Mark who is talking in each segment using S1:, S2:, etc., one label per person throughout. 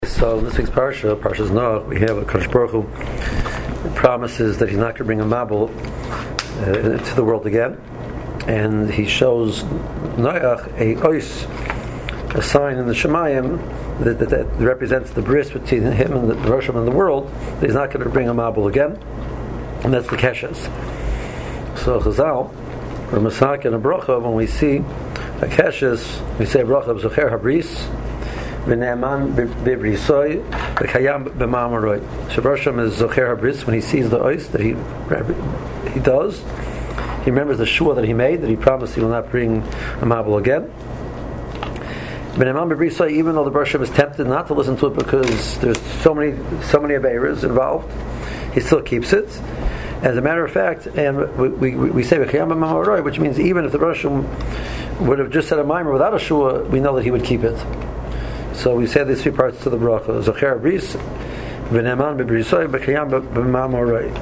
S1: So in this week's parsha, Parshas Noach, we have a Kadosh Baruch Hu promises that he's not going to bring a Mabul into the world again, and he shows Noach a ois, a sign in the Shemayim that represents the bris between him and the Rosham and the world, that he's not going to bring a Mabul again, and that's the Keshes. So Chazal, Ramasak and a bracha, when we see a Keshes, we say bracha b'zocher habris, v'ne'aman b'brisoy v'kayam b'ma'amaroi. Shabarsham is zocher habris, when he sees the ois that he does, he remembers the shua that he made, that he promised he will not bring a Mabul again. V'ne'aman b'brisoy, even though the Barsham is tempted not to listen to it because there's so many Aveiros involved, he still keeps it. As a matter of fact, and we say which means even if the Rosham would have just said a mimer without a shua, we know that he would keep it. So we say these three parts to the bracha: Zocher bris, v'ne'aman b'brisoy, v'kayam b'ma'amaroi.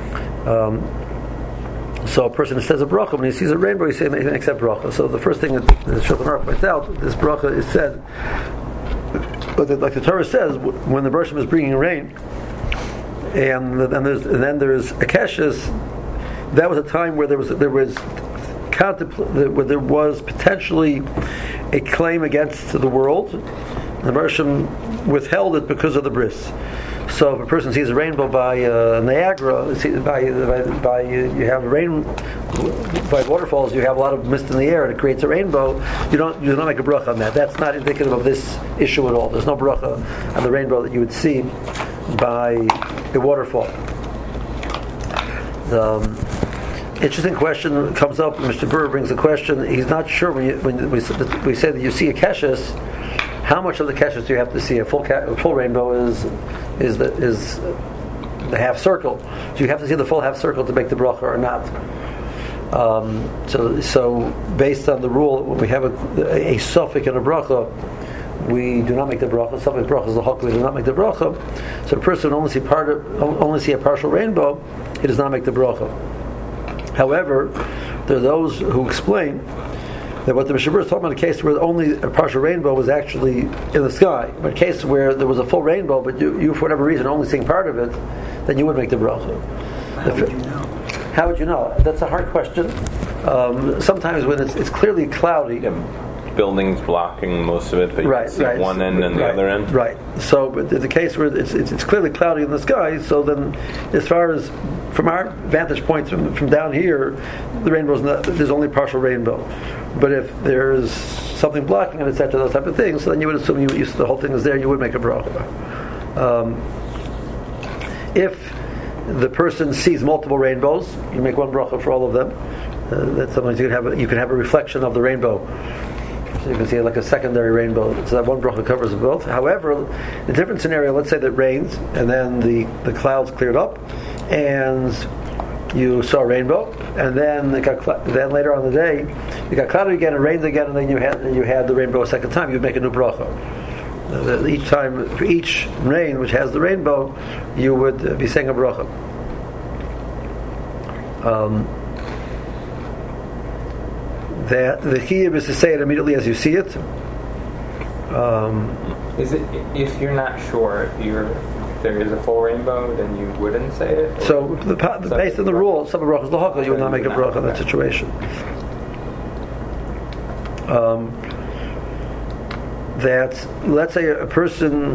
S1: So a person says a bracha when he sees a rainbow, he says accept bracha. So the first thing that the Shulchan Aruch points out, this bracha is said, but like the Torah says, when the Rosham is bringing rain. And then there's a keshes. That was a time where there was potentially a claim against the world. The Rosham withheld it because of the bris. So if a person sees a rainbow by Niagara, you have rain by waterfalls, you have a lot of mist in the air, and it creates a rainbow. You don't make a bracha on that. That's not indicative of this issue at all. There's no bracha on the rainbow that you would see by a waterfall. The interesting question comes up. Mr. Burr brings a question. He's not sure when we say that you see a keshes, how much of the keshes do you have to see? A full rainbow is the half circle. Do you have to see the full half circle to make the bracha or not? So based on the rule, when we have a suffix in a bracha, we do not make the bracha. Suffix bracha is the hok. We do not make the bracha. So a person only see a partial rainbow, he does not make the bracha. However, there are those who explain that what the Mishnah is talking about, a case where only a partial rainbow was actually in the sky, but a case where there was a full rainbow, but you for whatever reason only seeing part of it, then you would make the bracha.
S2: How would you know?
S1: How would you know? That's a hard question. Sometimes when it's clearly cloudy.
S3: Buildings blocking most of it, but you can see one end and the other end.
S1: Right. So, but the case where it's clearly cloudy in the sky, so then, as far as from our vantage point from down here, the rainbow's not. There's only partial rainbow. But if there's something blocking it, etc., those type of things, so then you would assume the whole thing is there. You would make a bracha. If the person sees multiple rainbows, you make one bracha for all of them. That sometimes you can have a reflection of the rainbow. So you can see like a secondary rainbow. So that one bracha covers both. However, in a different scenario, let's say that it rains and then the clouds cleared up and you saw a rainbow, and then then later on in the day it got cloudy again, it rained again, and then you had the rainbow a second time. You'd make a new bracha. Each time, for each rain which has the rainbow, you would be saying a bracha. That the chiyuv is to say it immediately as you see it.
S4: Is it if you're not sure if there is a full rainbow, then you wouldn't say it?
S1: So based on the rule, some bracha is l'hakol, you will not make a bracha in that situation. That let's say a person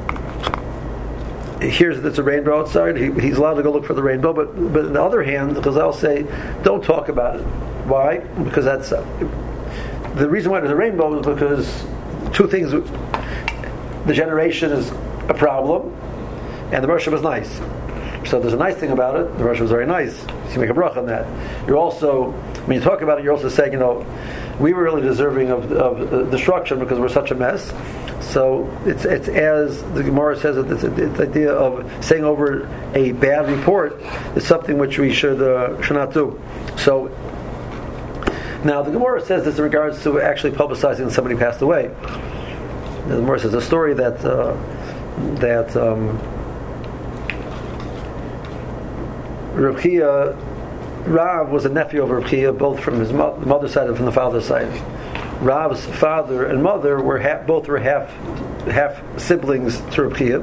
S1: hears that there's a rainbow outside, he's allowed to go look for the rainbow, but on the other hand, because I'll say, don't talk about it. Why? Because that's the reason why there's a rainbow is because two things: the generation is a problem, and the Rosham is nice. So there's a nice thing about it. The Rosham is very nice. So you make a bracha on that. You're also, when you talk about it, you're also saying, we were really deserving of destruction because we're such a mess. So it's as the Gemara says, it's the idea of saying over a bad report is something which we should not do. So now the Gemara says this in regards to actually publicizing that somebody passed away. The Gemara says a story that Reb Chia, Rav was a nephew of Reb Chia, both from his mother's side and from the father's side. Rav's father and mother were both half siblings to Reb Chia.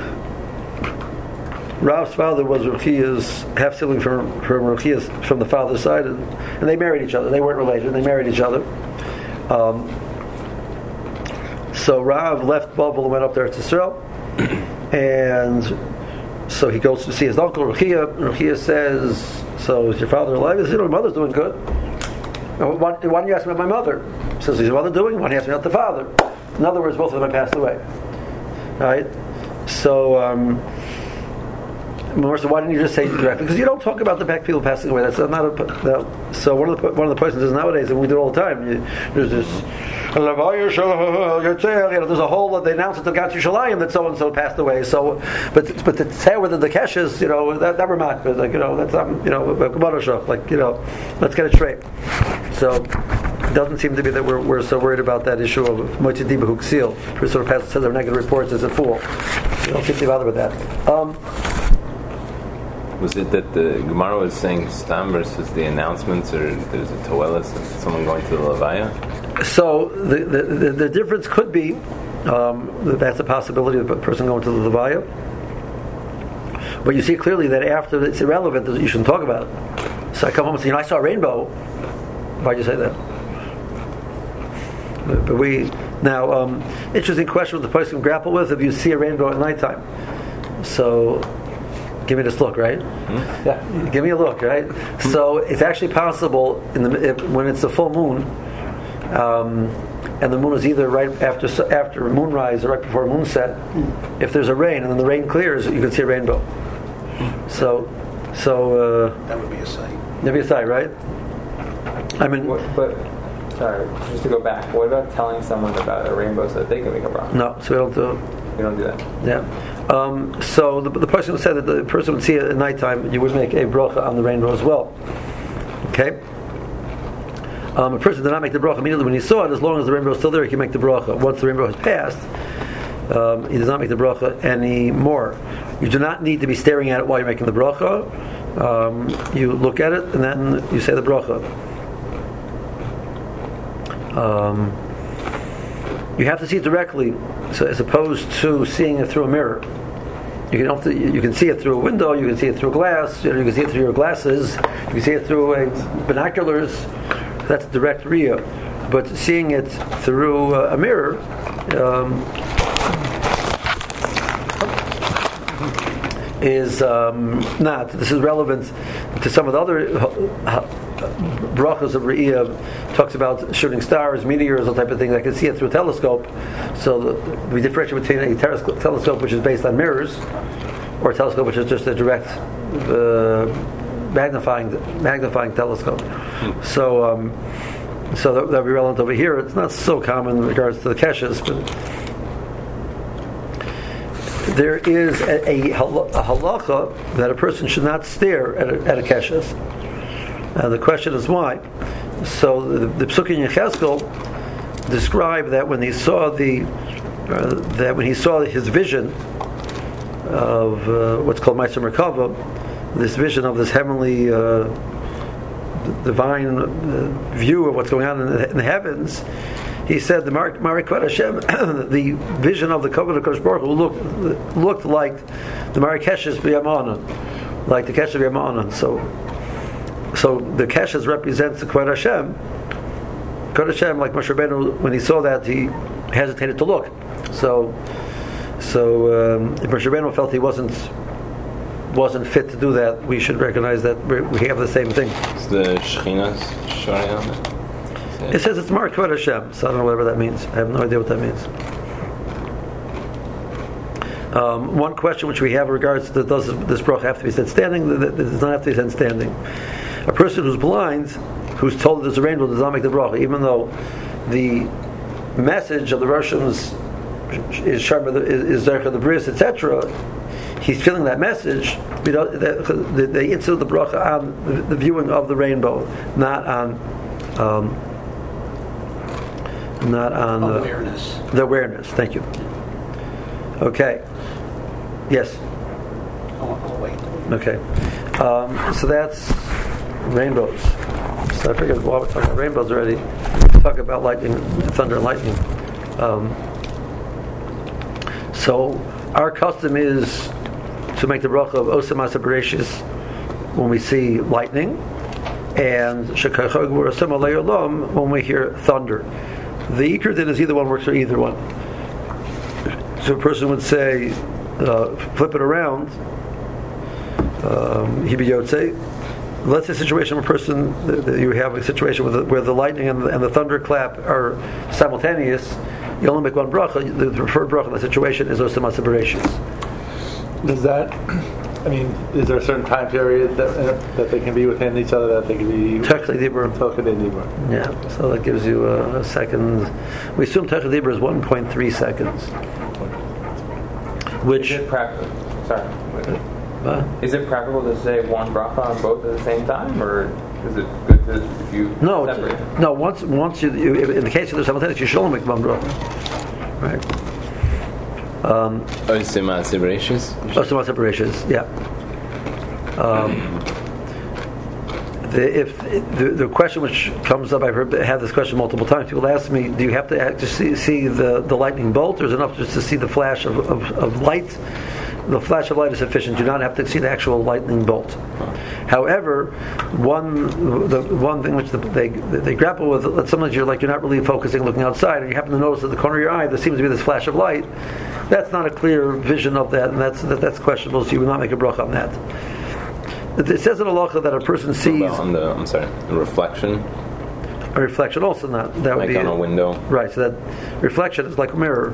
S1: Rav's father was Reb Chia's half sibling from Reb Chia's from the father's side, and they married each other. They weren't related. They married each other. So Rav left Babel and went up there to Israel, and so he goes to see his uncle Reb Chia. Reb Chia says, "So is your father alive?" He says, "My mother's doing good." Why don't you ask me about my mother? He says, "Is your mother doing?" Why don't you ask me about the father? In other words, both of them had passed away. Right? So, why didn't you just say directly? Because you don't talk about the back people passing away. That's not a. No. So one of the poisons is nowadays, and we do it all the time. There's this. There's a whole. They announce it to Gat Yushalayim that so and so passed away. So, but to say whether the keshes, that never matters. Like that's like let's get it straight. So. It doesn't seem to be that we're so worried about that issue of Motzei Diba Huksil. Sort of pastor says they're negative reports as a fool. We don't seem to be bothered with that.
S3: Was it that the Gemara was saying Stam versus the announcements, or there's a Toelis of someone going to the Levaya?
S1: So the difference could be that's a possibility of a person going to the Levaya. But you see clearly that after it's irrelevant, you shouldn't talk about it. So I come home and say, I saw a rainbow. Why'd you say that? But interesting question with the person can grapple with if you see a rainbow at nighttime. So, give me this look, right?
S3: Mm-hmm.
S1: Yeah, give me a look, right? Mm-hmm. So it's actually possible when it's a full moon, and the moon is either right after moonrise or right before moonset. If there's a rain and then the rain clears, you can see a rainbow. So
S2: that would be a sight.
S1: That'd be a sight, right? I mean,
S4: sorry, just to go back, what about telling someone about a rainbow so that they can make a bracha?
S1: No, so we don't do it.
S4: We don't do that.
S1: Yeah. So the person who said that the person would see it at nighttime, you would make a bracha on the rainbow as well. Okay? A person did not make the bracha immediately when he saw it. As long as the rainbow is still there, he can make the bracha. Once the rainbow has passed, he does not make the bracha anymore. You do not need to be staring at it while you're making the bracha. You look at it and then you say the bracha. You have to see it directly, so as opposed to seeing it through a mirror. You can see it through a window, you can see it through glass, you can see it through your glasses, you can see it through binoculars. That's direct riyah. But seeing it through a mirror is not. This is relevant to some of the other brachas of Re'iyah. Talks about shooting stars, meteors, all type of things. I can see it through a telescope. So we differentiate between a telescope which is based on mirrors, or a telescope which is just a direct magnifying telescope. So that would be relevant over here. It's not so common in regards to the keshes, but there is a halacha that a person should not stare at a keshes. The question is why. So the Psukim in Yechezkel describe that when he saw his vision of what's called Ma'aser Merkava, this vision of this heavenly divine view of what's going on in the heavens, he said the Marikvat Hashem, the vision of the covenant of Kodesh Baruch Hu looked like the Marikeshes B'Yamanan, like the Keshes B'Yamanan. So the Keshes represents the Kvod Hashem. Kvod Hashem, like Moshe Rabbeinu, when he saw that, he hesitated to look. So if Moshe Rabbeinu felt he wasn't fit to do that, we should recognize that we have the same thing.
S3: Is the Shechina's showing on it?
S1: It says it's Mar Kvod Hashem, so I don't know whatever that means. I have no idea what that means. One question which we have in regards to does this bracha have to be said standing? It does not have to be said standing. A person who's blind, who's told that there's a rainbow, does not make the bracha, even though the message of the Russians is Zercha the Bris, etc. He's feeling that message. They institute the bracha on the viewing of the rainbow, not on
S2: awareness.
S1: The awareness. Thank you. Okay. Yes.
S2: I'll wait.
S1: Okay. So that's rainbows. So I figured while we're talking about rainbows already, talk about lightning, thunder and lightning. So our custom is to make the bracha of Osem Ma'aseh Bereshis when we see lightning, and Shekachag V'Osem Alei Olam when we hear thunder. The Iker din is either one works for either one. So a person would say, flip it around, Hibi Yotzei. Let's say a situation where you have a situation where the lightning and the thunderclap are simultaneous. You only make one bracha. The preferred bracha in that situation is Osem Ma'aseh Bereshis.
S5: Does that? I mean, is there a certain time period that they can be within each other, that they can be
S1: Techli Dibur? Yeah, so that gives you a second. We assume Techli Dibur is 1.3 seconds. Which
S4: is it practical? Sorry. Is it practical to say one bracha on both at the same time, or is it good to if you separate?
S1: No. Once you in the case of the simultaneous, you should only make one bracha, right?
S3: Osem Ma'aseh Bereshis?
S1: Osem Ma'aseh Bereshis, yeah. The question which comes up, I've had this question multiple times. People ask me, do you have to see the lightning bolt, or is it enough just to see the flash of light? The flash of light is sufficient. You do not have to see the actual lightning bolt. However, one thing which they grapple with, that sometimes you're not really focusing, looking outside, and you happen to notice at the corner of your eye there seems to be this flash of light. That's not a clear vision of that, and that's questionable. So you will not make a bracha on that. It says in halacha that a person sees
S3: the reflection.
S1: A reflection also not that would
S3: like
S1: be
S3: on a window.
S1: Right. So that reflection is like a mirror.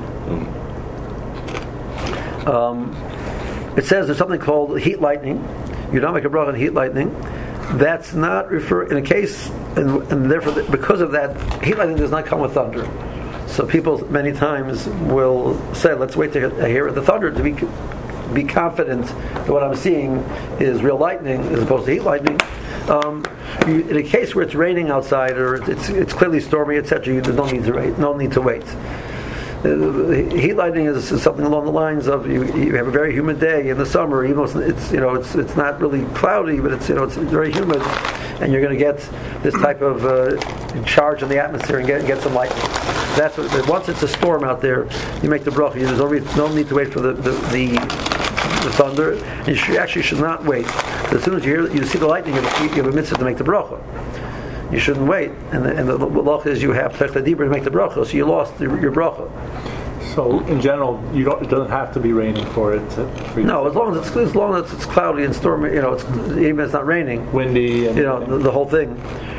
S1: It says there's something called heat lightning. You don't make a bracha on heat lightning. That's not in a case, and therefore because of that, heat lightning does not come with thunder. So people many times will say, "Let's wait to hear the thunder to be confident that what I'm seeing is real lightning as opposed to heat lightning." In a case where it's raining outside or it's clearly stormy, etc., there's no need to wait. Heat lightning is something along the lines of you have a very humid day in the summer, even though it's not really cloudy, but it's very humid, and you're going to get this type of charge in the atmosphere and get some lightning. That's what. Once it's a storm out there, you make the bracha. There's no need to wait for the thunder. And you actually should not wait. As soon as you see the lightning, you have a mitzvah to make the bracha. You shouldn't wait, and the law is you have Techli Dibur to make the bracha, so you lost your bracha.
S5: So in general, it doesn't have to be raining for it.
S1: No, as long as it's cloudy and stormy, even if it's not raining,
S5: windy, and
S1: the whole thing.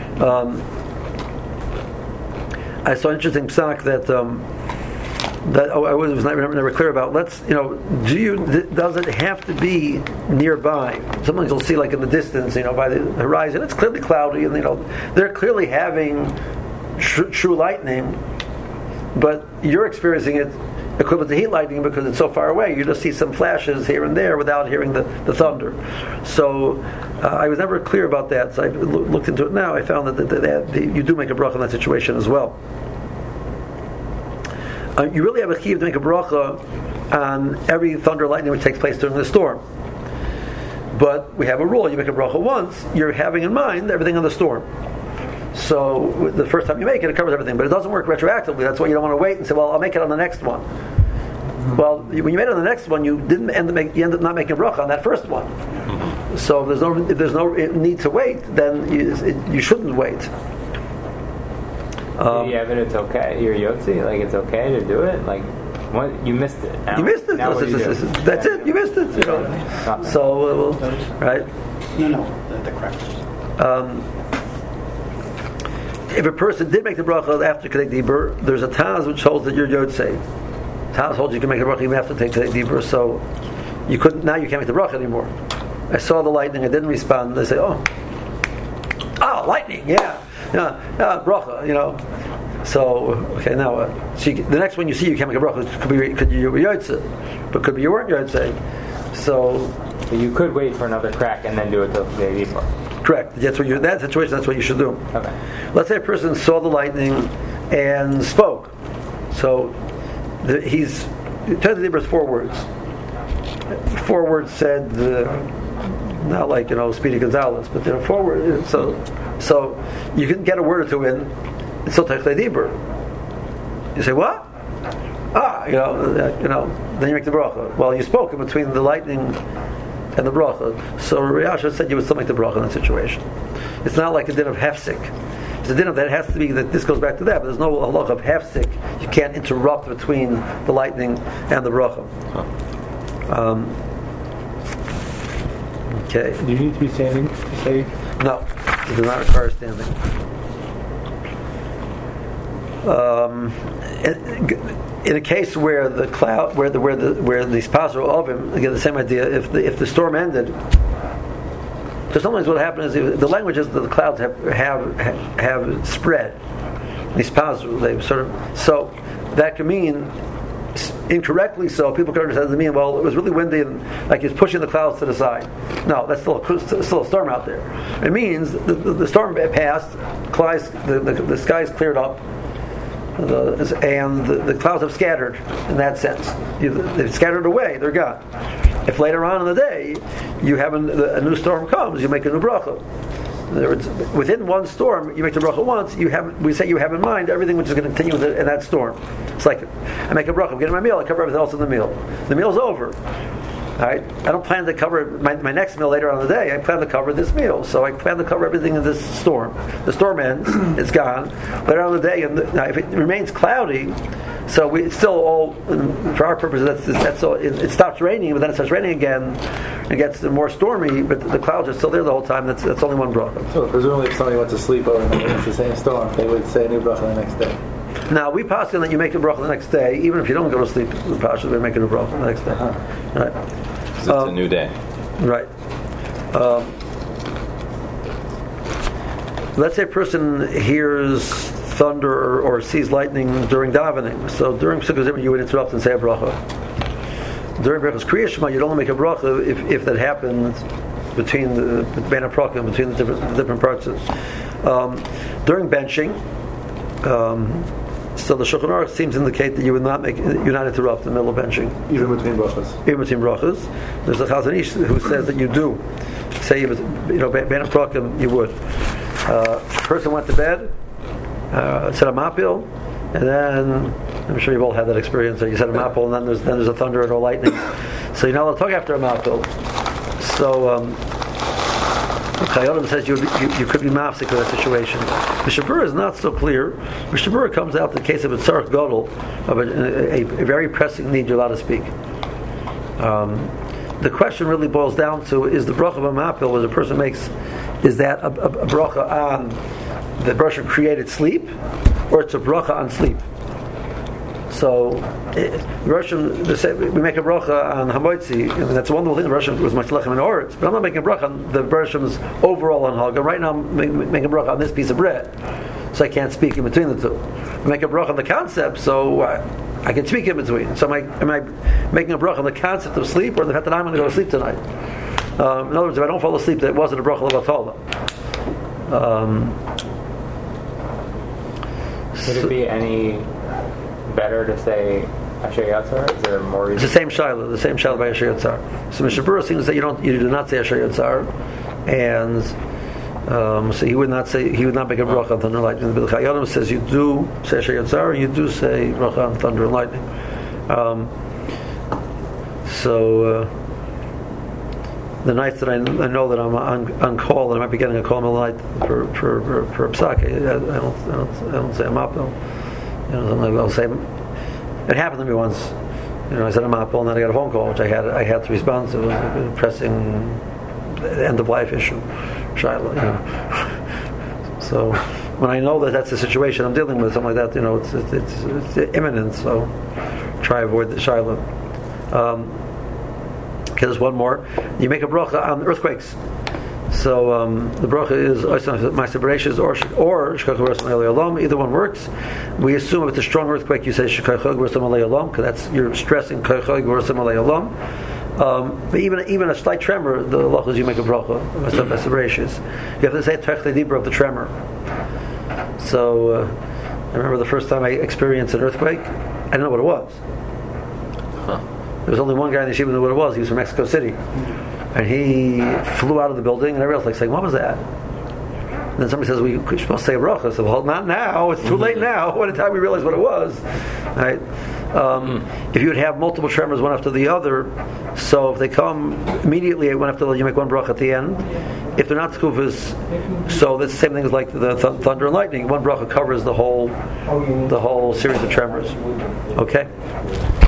S1: I saw an interesting psak that I was never clear about. Does it have to be nearby? Sometimes you'll see, like in the distance, by the horizon, it's clearly cloudy, and they're clearly having true lightning, but you're experiencing it equivalent to heat lightning because it's so far away. You just see some flashes here and there without hearing the thunder. So I was never clear about that. So I looked into it now. I found that you do make a bracha in that situation as well. You really have a chiyuv to make a bracha on every thunder lightning which takes place during the storm. But we have a rule: you make a bracha once, you're having in mind everything on the storm. So the first time you make it covers everything, but it doesn't work retroactively. That's why you don't want to wait and say, "Well, I'll make it on the next one." Mm-hmm. Well, when you made it on the next one, you end up not making a bracha on that first one. Mm-hmm. So if there's no need to wait, then you shouldn't wait.
S4: Yeah, but it's okay. You're Yotzi, it's okay to do it. What you missed it.
S1: You missed it. That's it. You missed it. So right.
S2: No, the crackers.
S1: If a person did make the bracha after Kedei Dibur, there's a Taz which holds that you're Yotzei. Taz holds you can make the bracha even after Kedei Dibur, so you can't make the bracha anymore. I saw the lightning, I didn't respond. They say, oh, lightning, yeah, bracha, So okay, now the next one you see, you can't make a bracha. Could you be Yotzei, but could be you weren't Yotzei. So
S4: you could wait for another crack and then do it till Kedei Dibur.
S1: Correct. That situation, that's what you should do.
S4: Okay.
S1: Let's say a person saw the lightning and spoke. So Techli Dibur is 4 words. 4 words said, not like Speedy Gonzalez, but forward. So you can get a word or two in. It's still Techlei Dibur. You say what? Then you make the bracha. Well, you spoke in between the lightning and the bracha. So Riyasha said you would still make the bracha in that situation. It's not like a din of hefsik. It's a din of that has to be that this goes back to that, but there's no halach of hefsik. You can't interrupt between the lightning and the bracha. Okay.
S5: Do you need to be standing to say?
S1: No, it does not require standing. In a case where the cloud, where these pastor of him, again the same idea. If the storm ended, so sometimes what happens is the language is that the clouds have spread. These pastor, they sort of, so that can mean incorrectly. So people can understand it mean, well, it was really windy and like he's pushing the clouds to the side. No, that's still a storm out there. It means the storm passed, the skies cleared up. And the clouds have scattered in that sense. They've scattered away, they're gone. If later on in the day you have a new storm comes, you make a new bracha. In other words, within one storm, you make the bracha once, we say you have in mind everything which is going to continue in that storm. It's like, I make a bracha, I'm getting my meal, I cover everything else in the meal. The meal's over. Right? I don't plan to cover my next meal later on in the day. I plan to cover this meal. So I plan to cover everything in this storm. The storm ends, it's gone. Later on in the day, now if it remains cloudy, so it's still all, for our purposes, that's all, it stops raining, but then it starts raining again. It gets more stormy, but the clouds are still there the whole time. That's only one bracha.
S5: So presumably if somebody went to sleep over and it's the same storm, they would say a new bracha the next day.
S1: Now we pass on that you make a bracha the next day, even if you don't go to sleep. We pass we make a bracha the next day. Right?
S3: It's a new day.
S1: Right. Let's say a person hears thunder or sees lightning during davening. So during Sukkot Zimmer you would interrupt and say a bracha. During Brachas Kriya Shema you'd only make a bracha if that happens between the Ben HaPrakim, between the different parts. During benching. So the Shulchan Aruch seems to indicate that you would not interrupt in the middle of benching.
S5: Even between brachas.
S1: Even between brachas. There's a Chazon Ish who says that you do. Say Ben HaPrakim, you would. Person went to bed, said a mapil, and then I'm sure you've all had that experience. You said a mapil, and then there's a thunder and a lightning. So you're not allowed to talk after a mapil. So Chayyim says you could be mafsik in that situation. Mishnah Berurah is not so clear. Mishnah Berurah comes out in the case of a tzarech gadol, of a very pressing need you're allowed to speak. The question really boils down to, is the bracha of a mapil that a person makes, is that a bracha on the person created sleep, or it's a bracha on sleep? So, we make a bracha on Hamoitzi, and that's a wonderful thing. The Russian was much lechem and oritz, but I'm not making a bracha on the Russian's overall on Haga. Right now, I'm making a bracha on this piece of bread, so I can't speak in between the two. I make a bracha on the concept, so I can speak in between. So am I making a bracha on the concept of sleep, or the fact that I'm going to go to sleep tonight? In other words, if I don't fall asleep, that wasn't a bracha l'vatala.
S4: Would it be any better to say Asher Yatzar? Is there more reason?
S1: It's the same Shiloh by Asher Yatzar. So Mishnah Berurah seems to say you do not say Asher Yatzar, and so he would not make a bracha on thunder and lightning. But the Chayyim says you do say Asher Yatzar, and you do say bracha on thunder and lightning. The nights that I know that I'm on call, and I might be getting a call in the night for psak, I don't say a mapil. I'll say, it happened to me once. I said a mapil, and then I got a phone call which I had to respond to. It was a pressing end of life issue, Shiloh. So when I know that that's the situation I'm dealing with, something like that, it's imminent. So try to avoid the Shiloh. Okay, there's one more. You make a bracha on earthquakes. So the bracha is Ma'aser Bereishis or Shekach V'Rasam Alei Olam. Either one works. We assume if it's a strong earthquake, you say Shekach V'Rasam Alei Olam, because you're stressing Shekach V'Rasam Alei Olam. But even a slight tremor, the halach is you make a bracha Ma'aser Bereishis. You have to say Techlei Dibur of the tremor. So I remember the first time I experienced an earthquake, I didn't know what it was. There was only one guy in the yeshiva who knew what it was. He was from Mexico City. and he flew out of the building, and everybody else saying, "What was that?" And then somebody says, "We supposed to say a bracha." I said, "Well, not now. It's too late now. By the time we realize what it was, right?" If you would have multiple tremors one after the other, so if they come immediately one after the other, you make one bracha at the end. If they're not tkufas, so that's the same thing as like the thunder and lightning. One bracha covers the whole series of tremors. Okay.